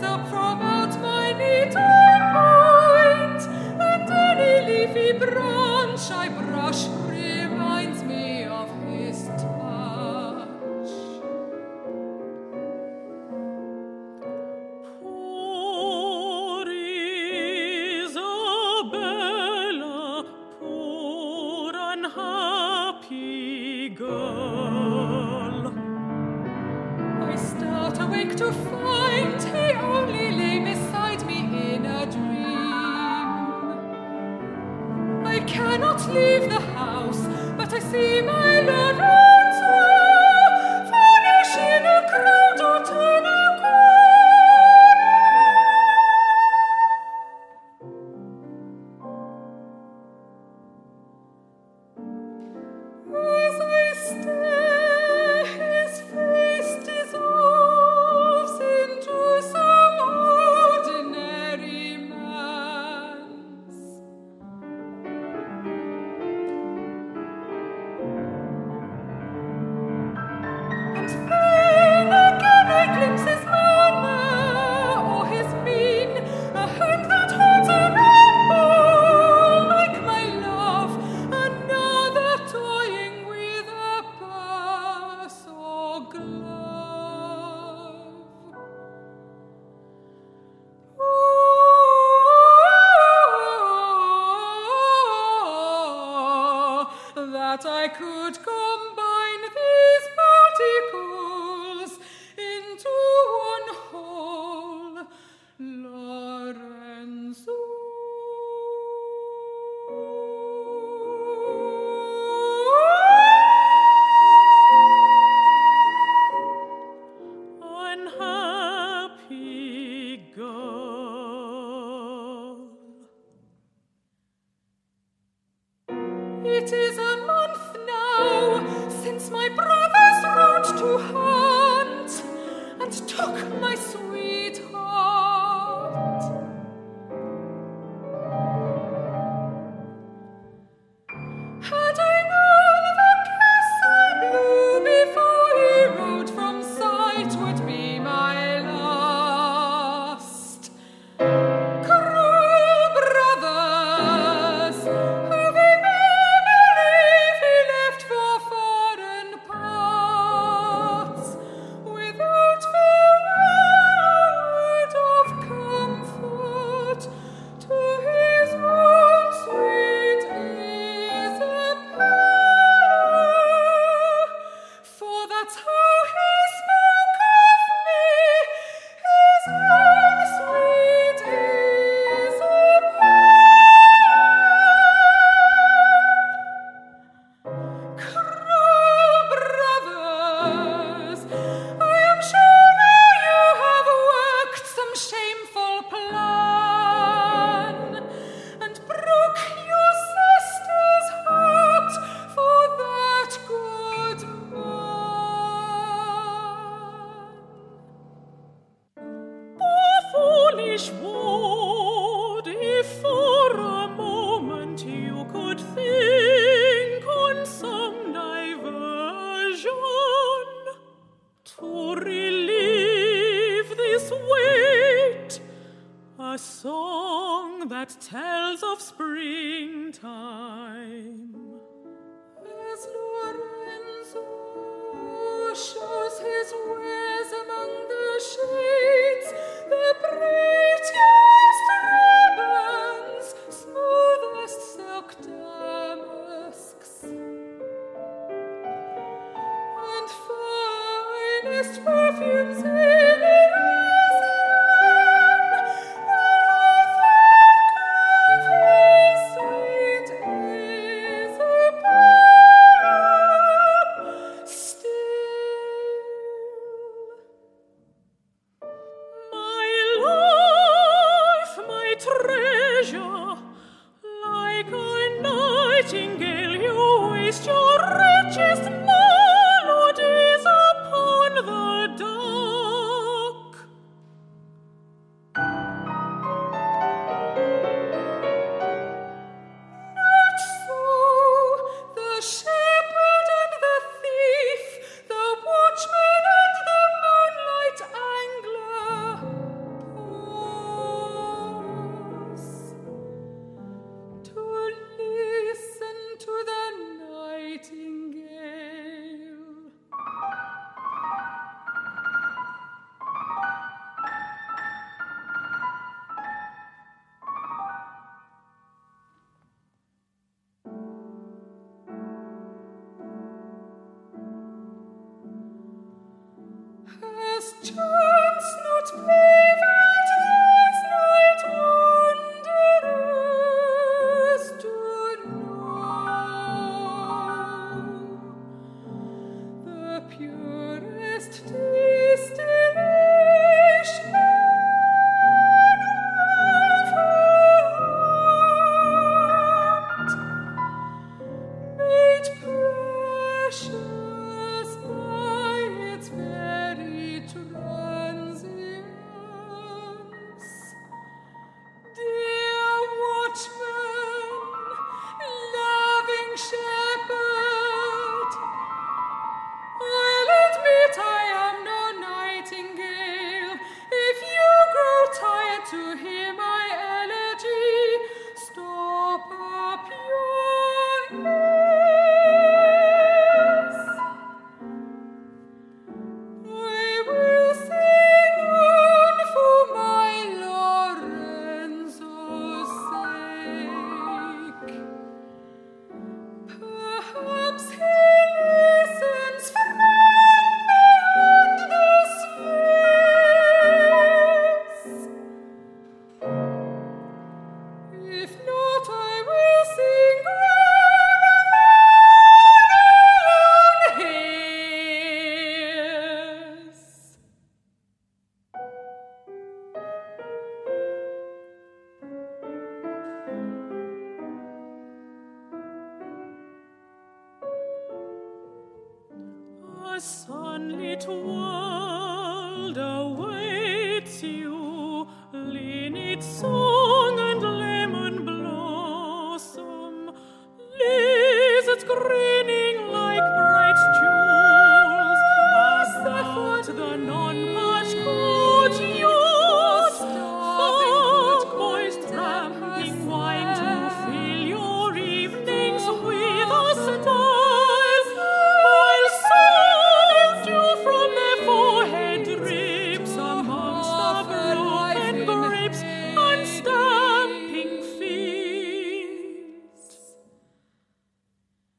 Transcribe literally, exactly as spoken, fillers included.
up from out my little point, and any leafy branch I brush reminds me of his touch. Poor Isabella, poor unhappy girl. I start awake to find he only lay beside me in a dream. I cannot leave the house, but I see my Lorenzo vanish in a crowd or turn a corner. As I stare, his face dissolves into some ordinary man's. And then again I glimpse his manner or his mien, a hand that holds an apple like my love, another toying with a purse or glove. Oh, that I could combine these particles into one whole Lorenzo. Unhappy girl. It is a month now since my brothers rode to hunt and took my sweetheart. Had I known the castle blue before he rode from sight would be my last. Cruel brothers, having made believe he left for foreign parts, without farewell word of comfort to his own sweet Isabella. For that's how he spoke of me, his own sweet Isabella. Cruel brothers, I am sure you have worked some shameful plan and broke your sister's heart for that good man. Poor foolish ward, if for a moment you could think on some diversion to relieve this weight, a song that tells of springtime. As Lorenzo shows his wares among the shades, the prettiest ribbons, smoothest silk damasks, and finest perfumes in Elysium, will think of his sweet Isabella. Still, My life, my treasure, like a nightingale you waste your richest melodies upon the dark. chance not favored this night wanderers to know the purest distillation of heart, made precious by its very transience. Dear watchman, loving shepherd, I'll admit I am no nightingale. If you grow tired to hear my elegy, stop up your ears. I will sing on for my Lorenzo's sake. Perhaps he listens from beyond the space. If not, I will sing on his. A sunlit world awaits you, lean its soul